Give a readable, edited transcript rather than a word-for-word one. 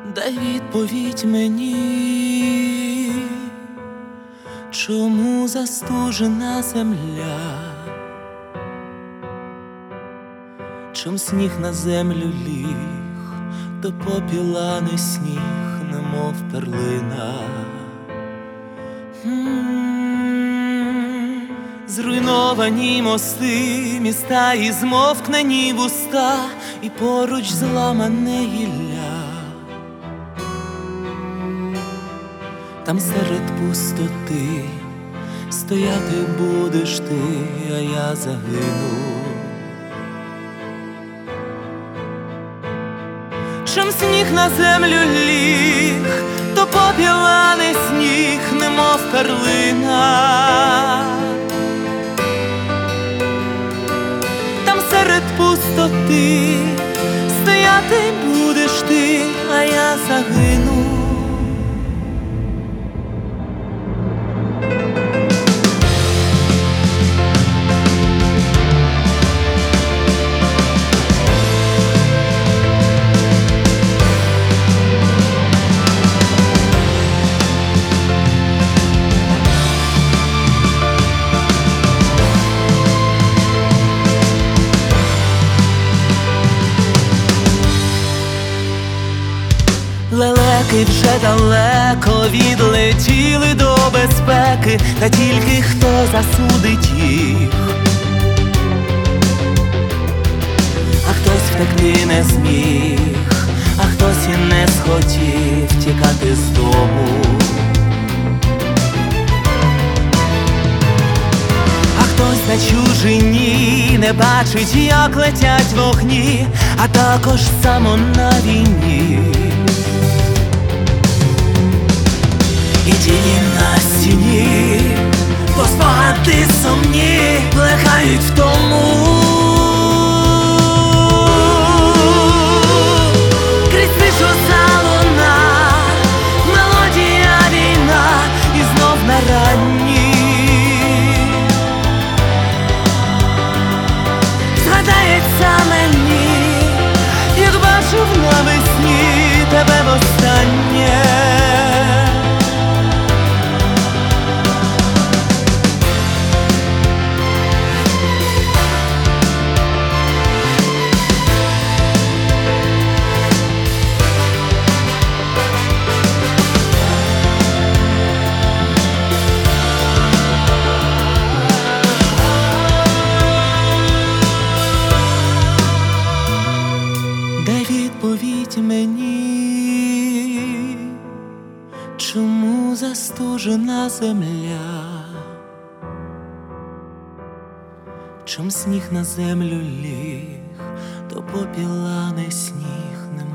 Дай відповідь мені, чому застужена земля, чом сніг на землю ліг, то попіла не сніг, немов перлина. Зруйновані мости, міста і змовкнені вуста, і поруч зламане гілля. Там серед пустоти стояти будеш ти, а я загину. Чом сніг на землю ліг, то попіла не сніг, немов перлина. Там серед пустоти стояти будеш ти, а я загину. Лелеки вже далеко відлетіли до безпеки, та тільки хто засудить їх, а хтось втекти не зміг, а хтось і не схотів тікати з дому. А хтось на чужині не бачить, як летять вогні, а також само на війні. І тіні на стіні, бо спогади сумні плекають в тому. Крізь тишу залуна мелодія війна, і знов на ранні згадається мені, як бачив навесні тебе востаннє. Дай відповідь мені, чому застужена земля, чом сніг на землю ліг, то попіла не сніг, немов